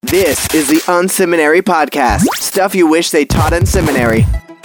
This is the Unseminary Podcast. Stuff you wish they taught in seminary.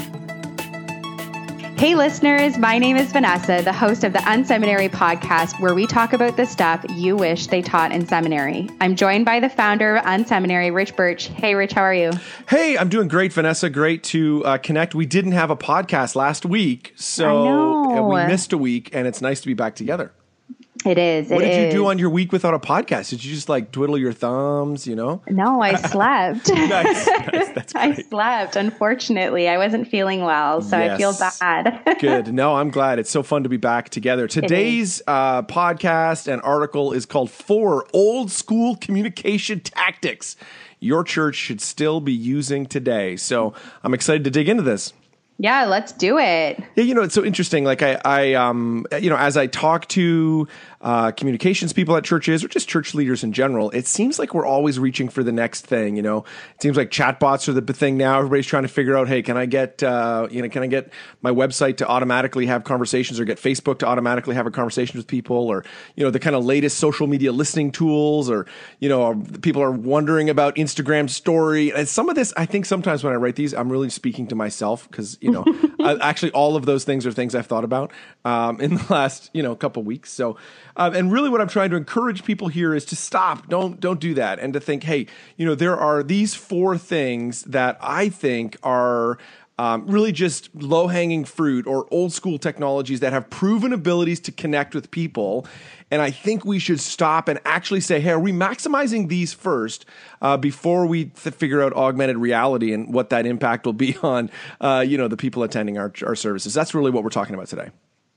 Hey listeners, my name is Vanessa, the host of the Unseminary Podcast, where we talk about the stuff you wish they taught in seminary. I'm joined by the founder of Unseminary, Rich Birch. Hey Rich, how are you? Hey, I'm doing great, Vanessa. Great to connect. We didn't have a podcast last week, so we missed a week, and it's nice to be back together. It is. What did you do on your week without a podcast? Did you just like twiddle your thumbs, you know? No, I slept. Nice. That's great. I slept. Unfortunately, I wasn't feeling well, so I feel bad. Good. No, I'm glad. It's so fun to be back together. Today's podcast and article is called 4 Old School Communication Tactics Your Church Should Still Be Using Today. So I'm excited to dig into this. Yeah, let's do it. Yeah, you know, it's so interesting. Like I as I talk to communications people at churches or just church leaders in general, it seems like we're always reaching for the next thing. You know, it seems like chatbots are the thing now. Everybody's trying to figure out, hey, can I get can I get my website to automatically have conversations, or get Facebook to automatically have a conversation with people, or the kind of latest social media listening tools, or people are wondering about Instagram story. And some of this, I think sometimes when I write these, I'm really speaking to myself because actually all of those things are things I've thought about in the last couple weeks. So. And really what I'm trying to encourage people here is to stop. Don't do that. And to think, hey, there are these 4 things that I think are really just low-hanging fruit or old school technologies that have proven abilities to connect with people. And I think we should stop and actually say, hey, are we maximizing these first before we figure out augmented reality and what that impact will be on, the people attending our services? That's really what we're talking about today.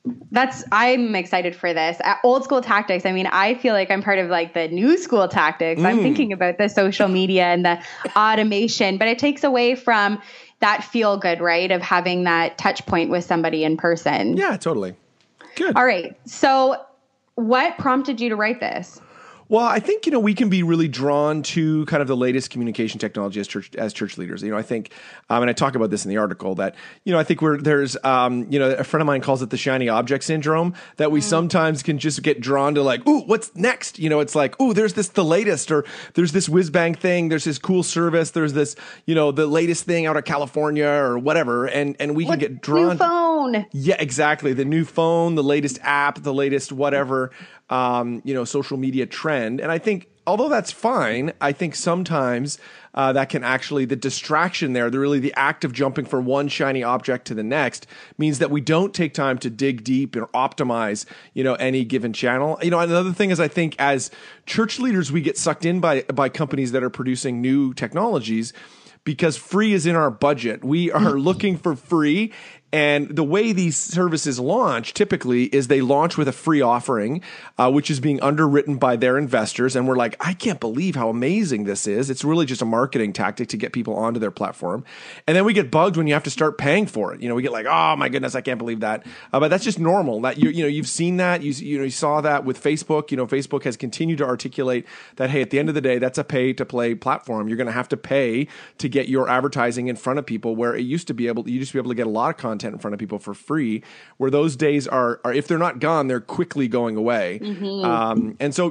I'm excited for this. Old school tactics. I mean, I feel like I'm part of like the new school tactics. I'm thinking about the social media and the automation, but it takes away from that feel good, right? Of having that touch point with somebody in person. Yeah, totally. Good. All right. So what prompted you to write this? Well, I think, we can be really drawn to kind of the latest communication technology as church leaders. I think, and I talk about this in the article, that, I think there's a friend of mine calls it the shiny object syndrome, that we sometimes can just get drawn to like, ooh, what's next? It's like, ooh, there's the latest, or there's this whiz bang thing. There's this cool service. There's this, the latest thing out of California or whatever. And we can get drawn. New phone. Yeah, exactly. The new phone, the latest app, the latest whatever. Social media trend. And I think, although that's fine, I think sometimes that can actually, the distraction there, the act of jumping from one shiny object to the next means that we don't take time to dig deep or optimize, any given channel. Another thing is, I think as church leaders, we get sucked in by companies that are producing new technologies because free is in our budget. We are looking for free. And the way these services launch typically is they launch with a free offering, which is being underwritten by their investors. And we're like, I can't believe how amazing this is. It's really just a marketing tactic to get people onto their platform. And then we get bugged when you have to start paying for it. We get like, oh my goodness, I can't believe that. But that's just normal. That you've seen that. You saw that with Facebook. Facebook has continued to articulate that, hey, at the end of the day, that's a pay-to-play platform. You're going to have to pay to get your advertising in front of people, where you used to be able to get a lot of content in front of people for free, where those days are if they're not gone, they're quickly going away. And so,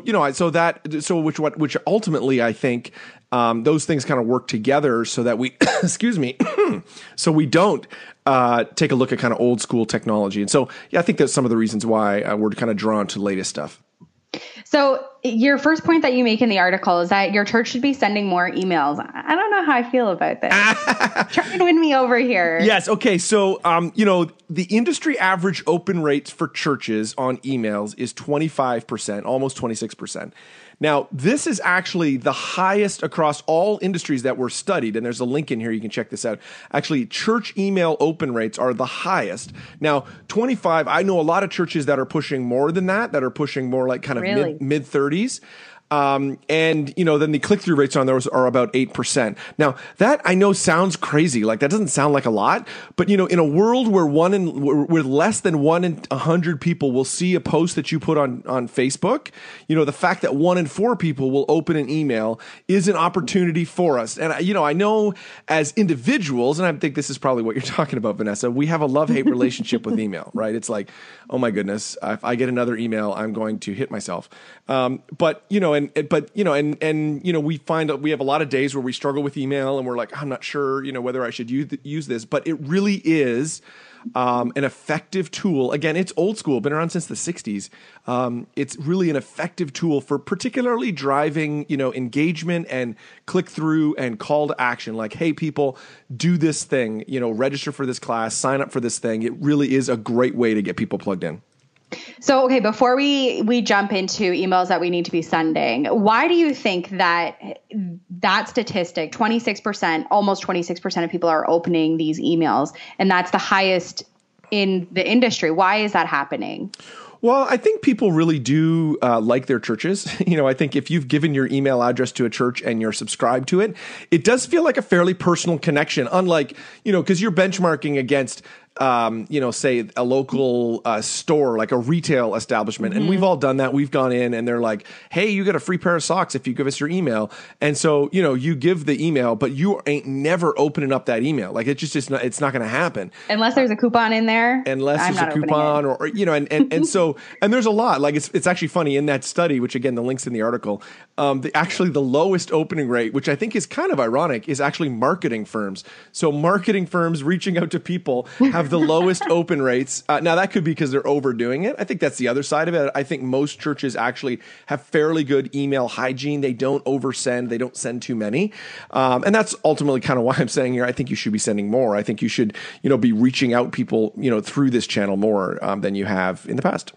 which ultimately I think those things kind of work together so that we, so we don't take a look at kind of old school technology. And so, yeah, I think that's some of the reasons why we're kind of drawn to the latest stuff. So your first point that you make in the article is that your church should be sending more emails. I don't know how I feel about this. Try and win me over here. Yes. Okay. So, the industry average open rates for churches on emails is 25%, almost 26%. Now, this is actually the highest across all industries that were studied, and there's a link in here. You can check this out. Actually, church email open rates are the highest. Now, 25, I know a lot of churches that are pushing more than that are pushing more like kind of mid-30s. And, then the click-through rates on those are about 8%. Now, that I know sounds crazy. Like, that doesn't sound like a lot. But, in a world where where less than 1 in 100 people will see a post that you put on Facebook, the fact that 1 in 4 people will open an email is an opportunity for us. And, I know as individuals, and I think this is probably what you're talking about, Vanessa, we have a love-hate relationship with email, right? It's like, oh my goodness, if I get another email, I'm going to hit myself. But, but we find that we have a lot of days where we struggle with email and we're like, I'm not sure, whether I should use this, but it really is an effective tool. Again, it's old school, been around since the 60s. It's really an effective tool for particularly driving, engagement and click through and call to action. Like, hey, people, do this thing, register for this class, sign up for this thing. It really is a great way to get people plugged in. So, okay, before we jump into emails that we need to be sending, why do you think that statistic, 26%, almost 26% of people are opening these emails, and that's the highest in the industry? Why is that happening? Well, I think people really do like their churches. I think if you've given your email address to a church and you're subscribed to it, it does feel like a fairly personal connection, unlike, because you're benchmarking against say a local store, like a retail establishment. Mm-hmm. And we've all done that. We've gone in and they're like, hey, you get a free pair of socks if you give us your email. And so, you give the email, but you ain't never opening up that email. Like it's not going to happen. Unless there's a coupon in there. Unless there's a coupon or and so, and there's a lot, like it's actually funny in that study, which again, the link's in the article, the lowest opening rate, which I think is kind of ironic, is actually marketing firms. So marketing firms reaching out to people have the lowest open rates. Now that could be because they're overdoing it. I think that's the other side of it. I think most churches actually have fairly good email hygiene. They don't oversend. They don't send too many. And that's ultimately kind of why I'm saying here, I think you should be sending more. I think you should, be reaching out people, through this channel more than you have in the past.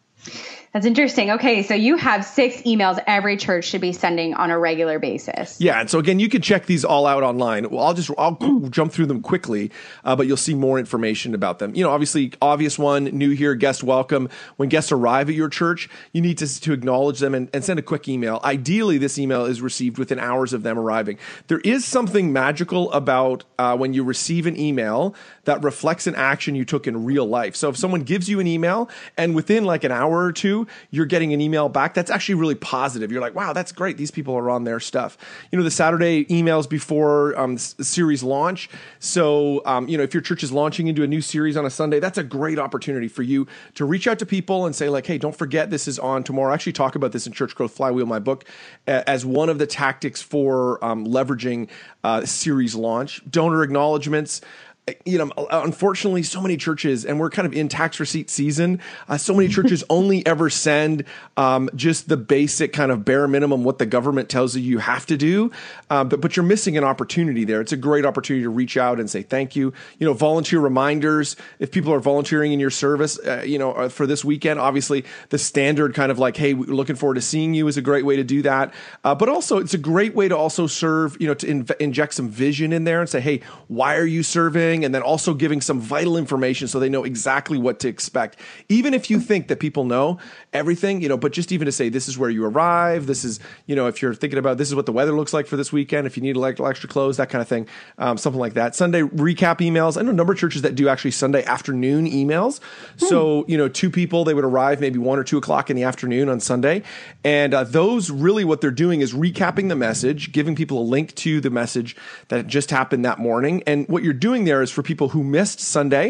That's interesting. Okay, so you have 6 emails every church should be sending on a regular basis. Yeah, and so again, you can check these all out online. Well, I'll jump through them quickly, but you'll see more information about them. Obviously, obvious one, new here, guest welcome. When guests arrive at your church, you need to acknowledge them and send a quick email. Ideally, this email is received within hours of them arriving. There is something magical about when you receive an email that reflects an action you took in real life. So if someone gives you an email and within like an hour or two, you're getting an email back, that's actually really positive. You're like, wow, that's great. These people are on their stuff. The Saturday emails before series launch. So, if your church is launching into a new series on a Sunday, that's a great opportunity for you to reach out to people and say like, hey, don't forget this is on tomorrow. I actually talk about this in Church Growth Flywheel, my book, as one of the tactics for leveraging series launch. Donor acknowledgements. Unfortunately, so many churches, and we're kind of in tax receipt season, so many churches only ever send just the basic kind of bare minimum, what the government tells you have to do. But you're missing an opportunity there. It's a great opportunity to reach out and say thank you. Volunteer reminders. If people are volunteering in your service, for this weekend, obviously the standard kind of like, hey, we're looking forward to seeing you is a great way to do that. But also it's a great way to also serve, to inject some vision in there and say, hey, why are you serving? And then also giving some vital information so they know exactly what to expect. Even if you think that people know everything, but just even to say, this is where you arrive. This is, if you're thinking about, this is what the weather looks like for this weekend. If you need extra clothes, that kind of thing, something like that. Sunday recap emails. I know a number of churches that do actually Sunday afternoon emails. So, 2 people, they would arrive maybe 1 or 2 o'clock in the afternoon on Sunday. And those really what they're doing is recapping the message, giving people a link to the message that just happened that morning. And what you're doing there is for people who missed Sunday,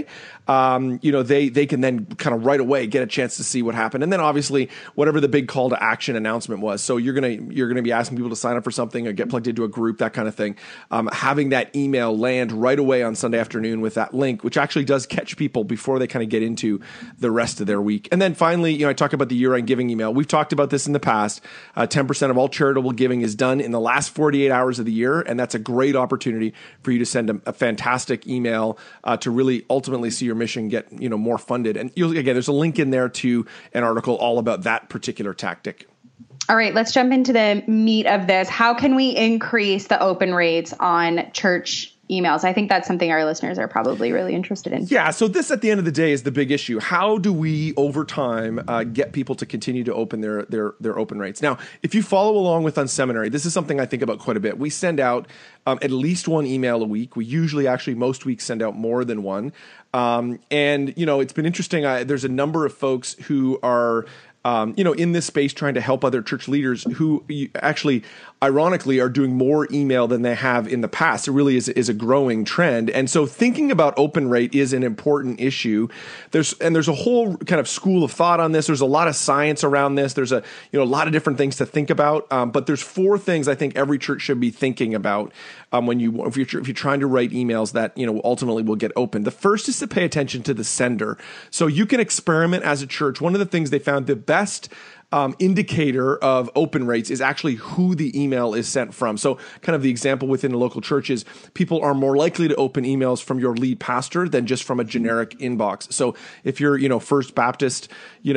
they can then kind of right away get a chance to see what happened. And then obviously whatever the big call to action announcement was. So you're going to be asking people to sign up for something or get plugged into a group, that kind of thing. Having that email land right away on Sunday afternoon with that link, which actually does catch people before they kind of get into the rest of their week. And then finally, I talk about the year-end giving email. We've talked about this in the past. 10% of all charitable giving is done in the last 48 hours of the year. And that's a great opportunity for you to send a fantastic email to really ultimately see your mission get more funded. And again, there's a link in there to an article all about that particular tactic. All right, let's jump into the meat of this. How can we increase the open rates on church emails? I think that's something our listeners are probably really interested in. Yeah, so this at the end of the day is the big issue. How do we over time get people to continue to open their open rates? Now, if you follow along with Unseminary, this is something I think about quite a bit. We send out at least 1 email a week. We usually actually most weeks send out more than one. And it's been interesting. There's a number of folks who are in this space trying to help other church leaders who actually, ironically, are doing more email than they have in the past. It really is a growing trend. And so thinking about open rate is an important issue. There's a whole kind of school of thought on this. There's a lot of science around this. There's a lot of different things to think about. But there's 4 things I think every church should be thinking about if you're trying to write emails that ultimately will get opened. The first is to pay attention to the sender. So you can experiment as a church. One of the things they found, the best indicator of open rates is actually who the email is sent from. So kind of the example within a local church is people are more likely to open emails from your lead pastor than just from a generic inbox. So if you're, First Baptist, they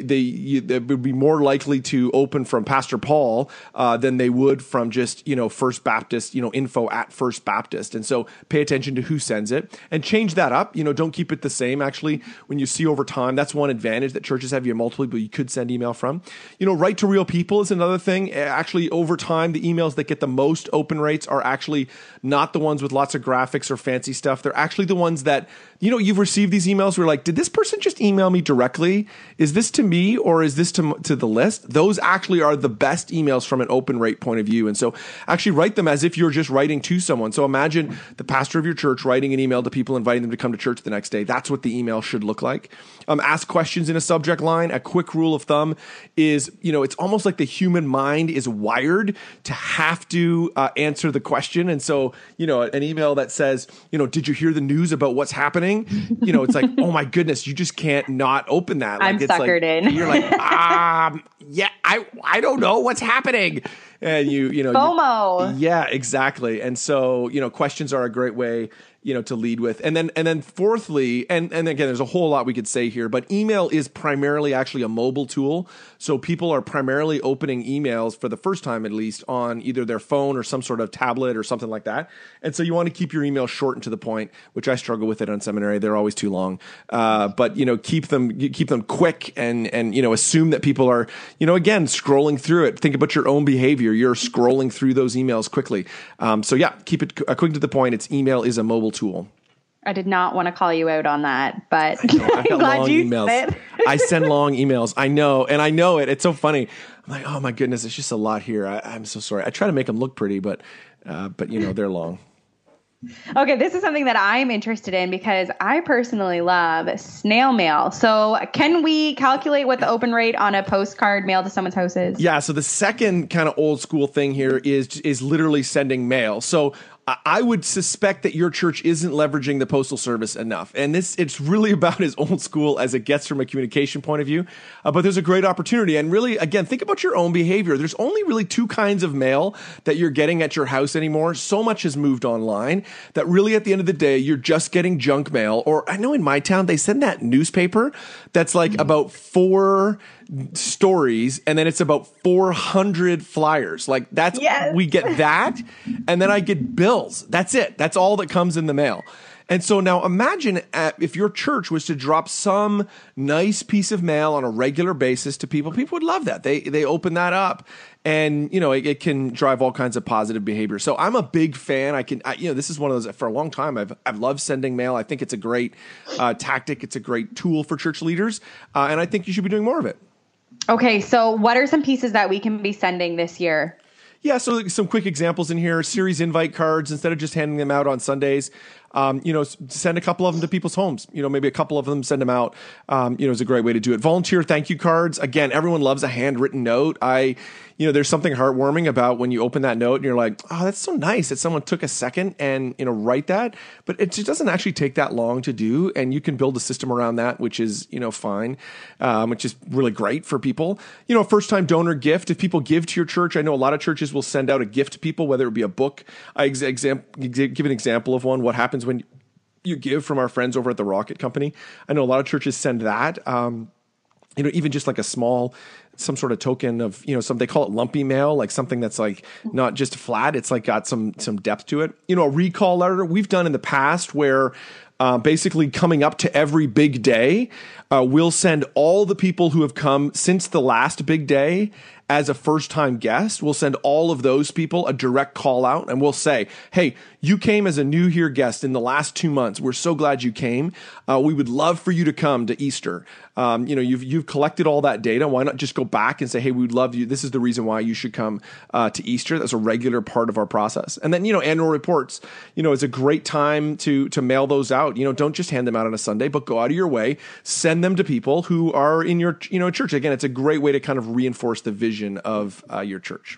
would be more likely to open from Pastor Paul than they would from just, First Baptist, info at First Baptist. And so pay attention to who sends it and change that up. Don't keep it the same. Actually, when you see over time, that's one advantage that churches have. You have multiple people you could send email from. Write to real people is another thing. Actually, over time, the emails that get the most open rates are actually not the ones with lots of graphics or fancy stuff. They're actually the ones that, you've received these emails where you're like, did this person just email me directly? Is this to me or is this to the list? Those actually are the best emails from an open rate point of view. And so actually write them as if you're just writing to someone. So imagine the pastor of your church writing an email to people, inviting them to come to church the next day. That's what the email should look like. Ask questions in a subject line. A quick rule of thumb is, it's almost like the human mind is wired to have to answer the question. And so, an email that says, did you hear the news about what's happening? It's like, oh my goodness, you just can't not open that. I'm suckered in. You're like, yeah, I don't know what's happening. And FOMO. Yeah, exactly. And so, questions are a great way to lead with. And then fourthly, and again, there's a whole lot we could say here, but email is primarily actually a mobile tool. So people are primarily opening emails for the first time, at least, on either their phone or some sort of tablet or something like that. And so you want to keep your email short and to the point, which I struggle with it on seminary. They're always too long. But keep them quick and assume that people are, again, scrolling through it. Think about your own behavior. You're scrolling through those emails quickly. So yeah, keep it quick to the point. Email is a mobile tool. I did not want to call you out on that, but I've got long emails. I send long emails. I know, and I know it. It's so funny. I'm like, oh my goodness, it's just a lot here. I'm so sorry. I try to make them look pretty, but they're long. Okay, this is something that I'm interested in because I personally love snail mail. So can we calculate what the open rate on a postcard mailed to someone's house is? Yeah, so the second kind of old school thing here is literally sending mail. So I would suspect that your church isn't leveraging the postal service enough. And it's really about as old school as it gets from a communication point of view. But there's a great opportunity. And really, again, think about your own behavior. There's only really 2 kinds of mail that you're getting at your house anymore. So much has moved online that really at the end of the day, you're just getting junk mail. Or I know in my town, they send that newspaper that's like about 4 stories and then it's about 400 flyers. Like that's, yes. We get that. And then I get bills. That's it. That's all that comes in the mail. And so now imagine if your church was to drop some nice piece of mail on a regular basis to people. People would love that. They open that up and, it can drive all kinds of positive behavior. So I'm a big fan. This is one of those for a long time. I've loved sending mail. I think it's a great tactic. It's a great tool for church leaders. And I think you should be doing more of it. Okay, so what are some pieces that we can be sending this year? Yeah, so some quick examples in here. Series invite cards, instead of just handing them out on Sundays, send a couple of them to people's homes. Maybe a couple of them, send them out, is a great way to do it. Volunteer thank you cards. Again, everyone loves a handwritten note. There's something heartwarming about when you open that note and you're like, oh, that's so nice that someone took a second and, write that. But it just doesn't actually take that long to do. And you can build a system around that, which is, fine, which is really great for people. First time donor gift. If people give to your church, I know a lot of churches will send out a gift to people, whether it be a book. I give an example of one. What happens when you give from our friends over at the Rocket Company? I know a lot of churches send that. Even just like some sort of token of, they call it lumpy mail, like something that's like not just flat. It's like got some depth to it. A recall letter we've done in the past where basically coming up to every big day, we'll send all the people who have come since the last big day as a first-time guest. We'll send all of those people a direct call out, and we'll say, hey, you came as a new here guest in the last 2 months. We're so glad you came. We would love for you to come to Easter. You've collected all that data. Why not just go back and say, hey, we'd love you. This is the reason why you should come to Easter. That's a regular part of our process. And then, annual reports, it's a great time to mail those out. Don't just hand them out on a Sunday, but go out of your way, send them to people who are in your, church. Again, it's a great way to kind of reinforce the vision of your church.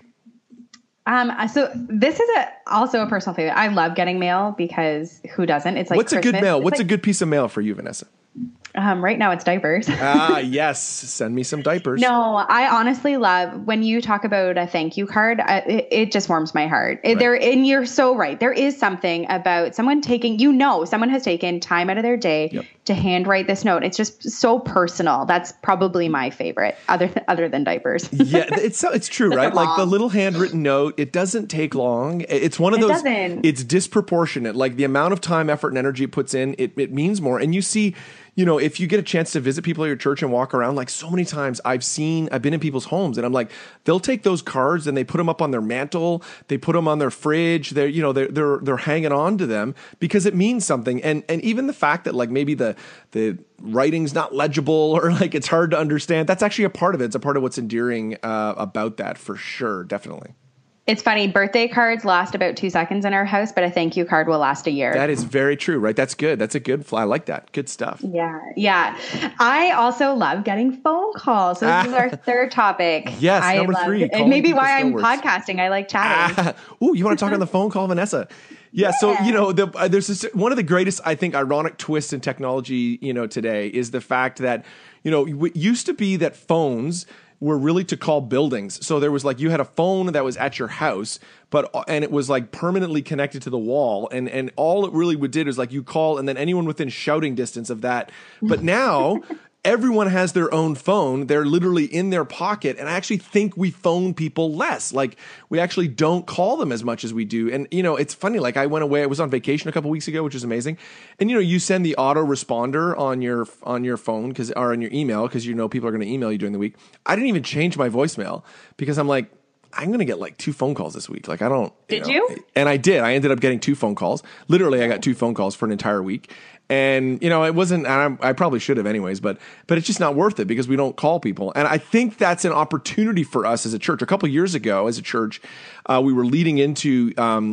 So this is also a personal favorite. I love getting mail because who doesn't? It's like what's Christmas. A good mail? What's a good piece of mail for you, Vanessa? Right now it's diapers. Yes. Send me some diapers. No, I honestly love when you talk about a thank you card. It just warms my heart. Right. And you're so right. There is something about someone someone has taken time out of their day to handwrite this note. It's just so personal. That's probably my favorite other than diapers. Yeah, it's true, right? Like the little handwritten note, it doesn't take long. It's one of those, it's disproportionate. Like the amount of time, effort, and energy it puts in, it means more. And you see, if you get a chance to visit people at your church and walk around, like so many times I've been in people's homes and I'm like, they'll take those cards and they put them up on their mantle, they put them on their fridge, they're hanging on to them because it means something. And even the fact that like maybe the writing's not legible or like it's hard to understand, that's actually a part of it. It's a part of what's endearing about that for sure. Definitely. It's funny. Birthday cards last about 2 seconds in our house, but a thank you card will last a year. That is very true, right? That's good. That's a good I like that. Good stuff. Yeah. I also love getting phone calls. So this is our third topic. Yes, number 3. And maybe why I'm podcasting. I like chatting. You want to talk on the phone call, Vanessa? Yeah. So, there's one of the greatest, I think, ironic twists in technology, today is the fact that, it used to be that phones were really to call buildings. So there was like, you had a phone that was at your house, and it was like permanently connected to the wall. And all it really did is like you call and then anyone within shouting distance of that. But now everyone has their own phone. They're literally in their pocket. And I actually think we phone people less. Like we actually don't call them as much as we do. And, it's funny. Like I went away, I was on vacation a couple weeks ago, which is amazing. And, you send the auto responder on your phone or on your email, because people are going to email you during the week. I didn't even change my voicemail because I'm like, I'm going to get like 2 phone calls this week. Like I don't. Did you? And I did. I ended up getting 2 phone calls. Literally, I got 2 phone calls for an entire week. And, it wasn't, and I probably should have anyways, but it's just not worth it because we don't call people. And I think that's an opportunity for us as a church. A couple of years ago as a church, we were leading into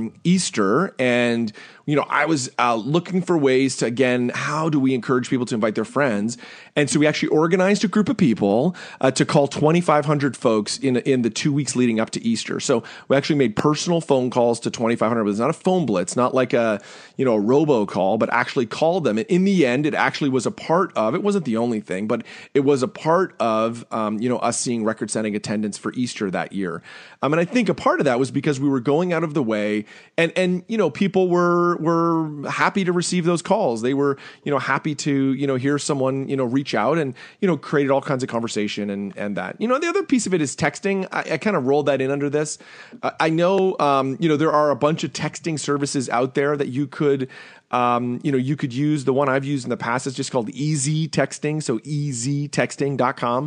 Easter and, I was looking for ways to, again, how do we encourage people to invite their friends? And so we actually organized a group of people to call 2,500 folks in the 2 weeks leading up to Easter. So we actually made personal phone calls to 2,500. It's not a phone blitz, not like a robocall, but actually called them. And in the end, it actually was a part of, it wasn't the only thing, but it was a part of, us seeing record-setting attendance for Easter that year. And I think a part of that was because we were going out of the way and people were happy to receive those calls. They were, happy to, hear someone, reach out and, created all kinds of conversation and that. The other piece of it is texting. I kind of rolled that in under this. I know, there are a bunch of texting services out there that you could, you could use. The one I've used in the past is just called Easy Texting. So easytexting.com.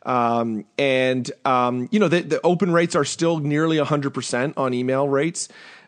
The open rates are still nearly 100% on email rates.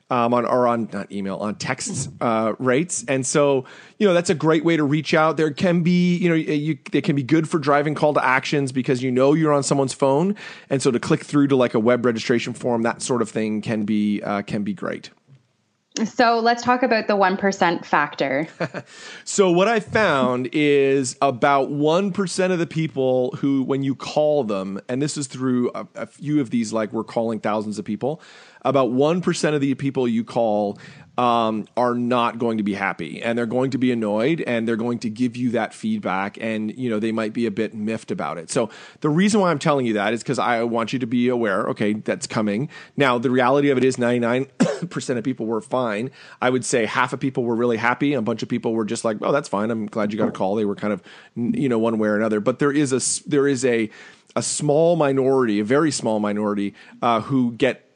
On text rates. And so, that's a great way to reach out. There can be, they can be good for driving call to actions because you're on someone's phone. And so to click through to like a web registration form, that sort of thing can be great. So let's talk about the 1% factor. So what I found is about 1% of the people who, when you call them, and this is through a few of these, like we're calling thousands of people, about 1% of the people you call are not going to be happy, and they're going to be annoyed, and they're going to give you that feedback, and they might be a bit miffed about it. So the reason why I'm telling you that is because I want you to be aware, okay, that's coming. Now, the reality of it is 99% of people were fine. I would say half of people were really happy, and a bunch of people were just like, oh, that's fine. I'm glad you got a call. They were kind of, one way or another. But there is a small minority, a very small minority, who get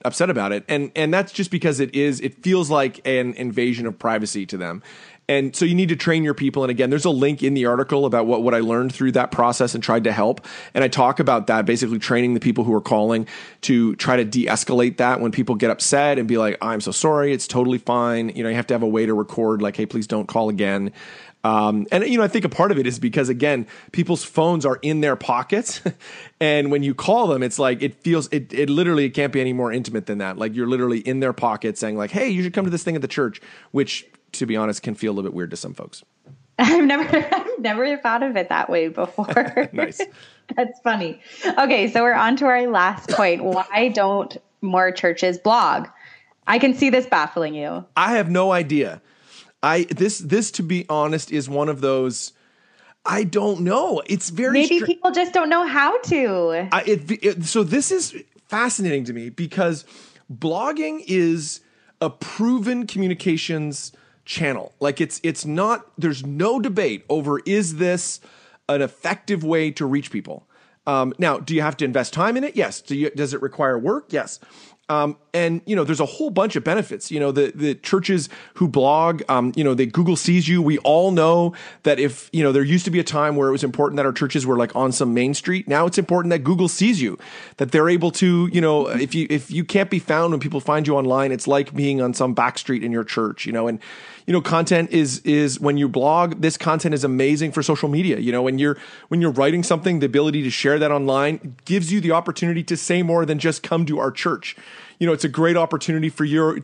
upset about it. And that's just because it feels like an invasion of privacy to them. And so you need to train your people. And again, there's a link in the article about what I learned through that process and tried to help. And I talk about that, basically training the people who are calling to try to de-escalate that when people get upset and be like, I'm so sorry, it's totally fine. You have to have a way to record like, hey, please don't call again. And I think a part of it is because, again, people's phones are in their pockets. And when you call them, it's like, it literally, it can't be any more intimate than that. Like, you're literally in their pocket saying like, hey, you should come to this thing at the church, which, to be honest, can feel a little bit weird to some folks. I've never thought of it that way before. Nice. That's funny. Okay, so we're on to our last point. Why don't more churches blog? I can see this baffling you. I have no idea. This to be honest is one of those, I don't know. It's very maybe people just don't know how to. So this is fascinating to me because blogging is a proven communications channel. Like it's not, there's no debate over, is this an effective way to reach people? Now, do you have to invest time in it? Yes. Does it require work? Yes. And there's a whole bunch of benefits. The churches who blog, Google sees you. We all know that if, there used to be a time where it was important that our churches were like on some main street. Now it's important that Google sees you, that they're able to, if you can't be found when people find you online, it's like being on some back street in your church, and content is when you blog, this content is amazing for social media. When you're writing something, the ability to share that online gives you the opportunity to say more than just come to our church. It's a great opportunity for you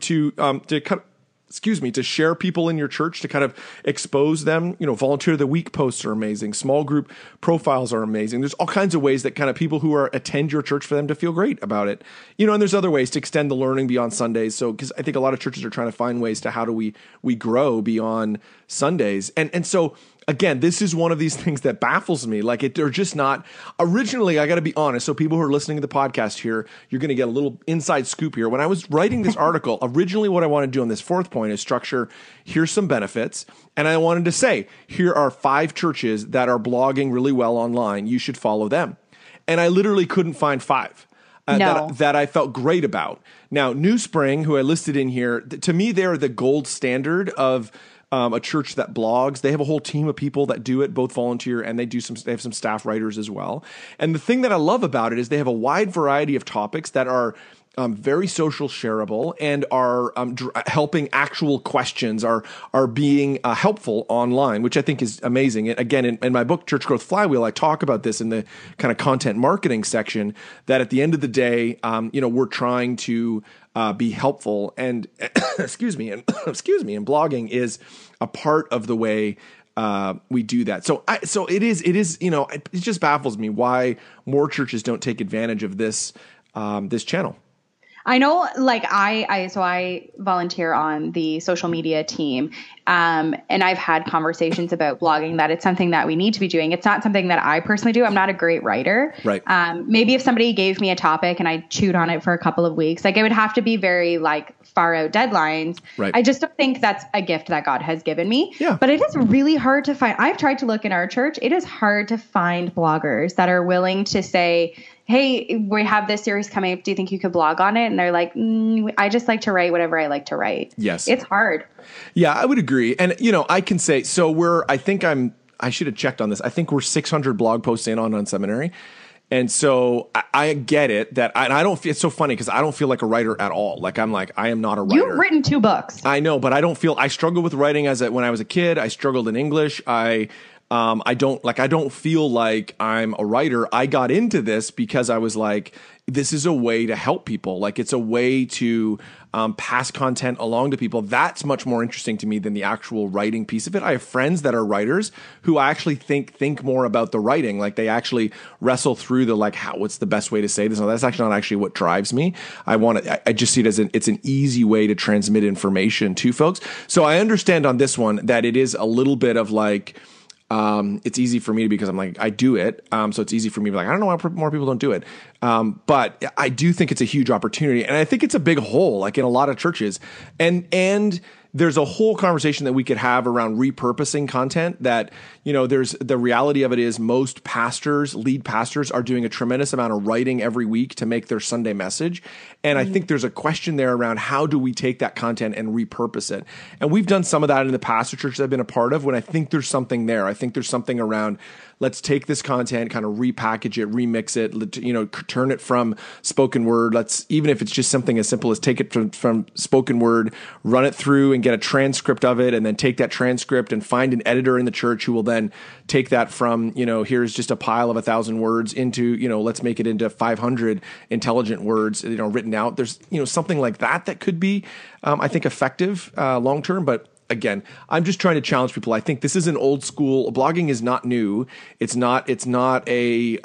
to share people in your church, to kind of expose them. Volunteer of the Week posts are amazing. Small group profiles are amazing. There's all kinds of ways that kind of people who attend your church, for them to feel great about it. And there's other ways to extend the learning beyond Sundays. So, because I think a lot of churches are trying to find ways to how do we grow beyond Sundays. And so, again, this is one of these things that baffles me. Like, they're just not. Originally, I got to be honest. So people who are listening to the podcast here, you're going to get a little inside scoop here. When I was writing this article, originally what I wanted to do on this fourth point is structure, here's some benefits. And I wanted to say, here are 5 churches that are blogging really well online. You should follow them. And I literally couldn't find 5. That I felt great about. Now, New Spring, who I listed in here, to me, they're the gold standard of a church that blogs. They have a whole team of people that do it, both volunteer and they have some staff writers as well. And the thing that I love about it is they have a wide variety of topics that are very social shareable and are helping actual questions, are being helpful online, which I think is amazing. And again, in my book, Church Growth Flywheel, I talk about this in the kind of content marketing section, that at the end of the day, we're trying to be helpful. And excuse me, and blogging is a part of the way we do that. So it is, it just baffles me why more churches don't take advantage of this channel. I know, like I volunteer on the social media team, and I've had conversations about blogging, that it's something that we need to be doing. It's not something that I personally do. I'm not a great writer. Right. Maybe if somebody gave me a topic and I chewed on it for a couple of weeks, like it would have to be very far out deadlines. Right. I just don't think that's a gift that God has given me. Yeah. But it is really hard to find. I've tried to look in our church. It is hard to find bloggers that are willing to say, hey, we have this series coming up. Do you think you could blog on it? And they're like, I just like to write whatever I like to write. Yes. It's hard. Yeah, I would agree. And, I can say, so I should have checked on this. I think we're 600 blog posts in on Seminary. And so I get it that I don't feel, it's so funny because I don't feel like a writer at all. I am not a writer. You've written 2 books. I know, but I struggle with writing when I was a kid. I struggled in English. I don't feel like I'm a writer. I got into this because I was like, this is a way to help people. It's a way to pass content along to people. That's much more interesting to me than the actual writing piece of it. I have friends that are writers who I actually think more about the writing. They actually wrestle through what's the best way to say this? No, that's actually not actually what drives me. I just see it as it's an easy way to transmit information to folks. So I understand on this one that it is a little bit of it's easy for me because I'm I do it. So it's easy for me to be I don't know why more people don't do it. But I do think it's a huge opportunity, and I think it's a big hole, in a lot of churches. And there's a whole conversation that we could have around repurposing content that, there's the reality of it is most lead pastors are doing a tremendous amount of writing every week to make their Sunday message. And I think there's a question there around how do we take that content and repurpose it? And we've done some of that in the pastor church that I've been a part of when I think there's something there. I think there's something around, let's take this content, kind of repackage it, remix it, turn it from spoken word. Even if it's just something as simple as take it from spoken word, run it through and get a transcript of it, and then take that transcript and find an editor in the church who will then take that from, here's just a pile of 1,000 words into, let's make it into 500 intelligent words, written out. There's, something like that could be, I think, effective long-term, but again, I'm just trying to challenge people. I think this is an old school. Blogging is not new. It's not a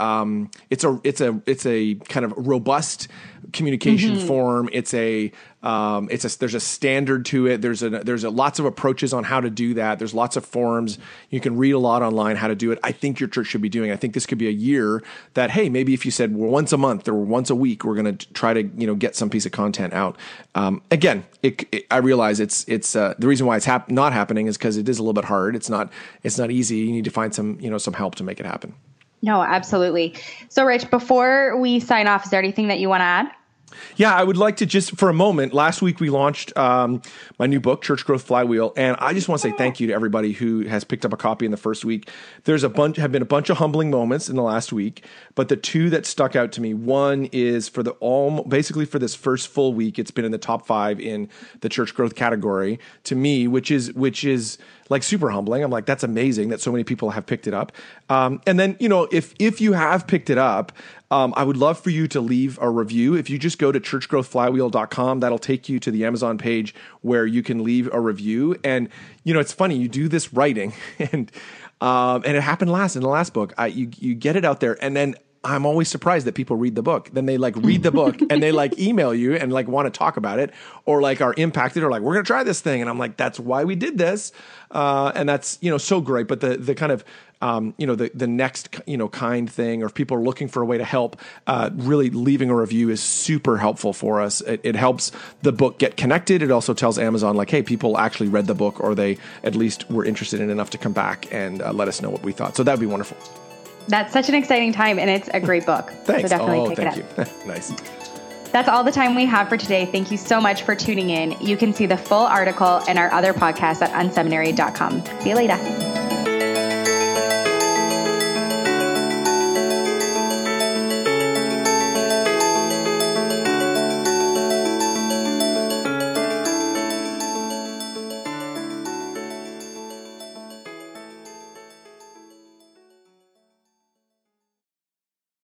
kind of robust communication form. There's a standard to it. There's lots of approaches on how to do that. There's lots of forums. You can read a lot online how to do it. I think your church should be doing. I think this could be a year that, hey, maybe if you said, well, once a month or once a week, we're going to try to get some piece of content out. Again, I realize it's the reason why it's not happening is because it is a little bit hard. It's not easy. You need to find some help to make it happen. No, absolutely. So, Rich, before we sign off, is there anything that you want to add? Yeah, I would like to just for a moment. Last week we launched my new book, Church Growth Flywheel, and I just want to say thank you to everybody who has picked up a copy in the first week. Have been a bunch of humbling moments in the last week, but the two that stuck out to me, one is for basically for this first full week, it's been in the top 5 in the church growth category to me, which is like super humbling. I'm like, that's amazing that so many people have picked it up. And then, if you have picked it up, I would love for you to leave a review. If you just go to churchgrowthflywheel.com, that'll take you to the Amazon page where you can leave a review. And, it's funny, you do this writing and it happened in the last book. You get it out there, and then I'm always surprised that people read the book. Then they read the book and they email you and want to talk about it, or are impacted, or we're going to try this thing. And I'm like, that's why we did this. And that's, so great. But the kind of, the next, kind thing, or if people are looking for a way to help, really leaving a review is super helpful for us. It helps the book get connected. It also tells Amazon hey, people actually read the book, or they at least were interested in enough to come back and let us know what we thought. So that'd be wonderful. That's such an exciting time, and it's a great book. Thanks. So definitely pick it up. You. Nice. That's all the time we have for today. Thank you so much for tuning in. You can see the full article and our other podcasts at unseminary.com. See you later.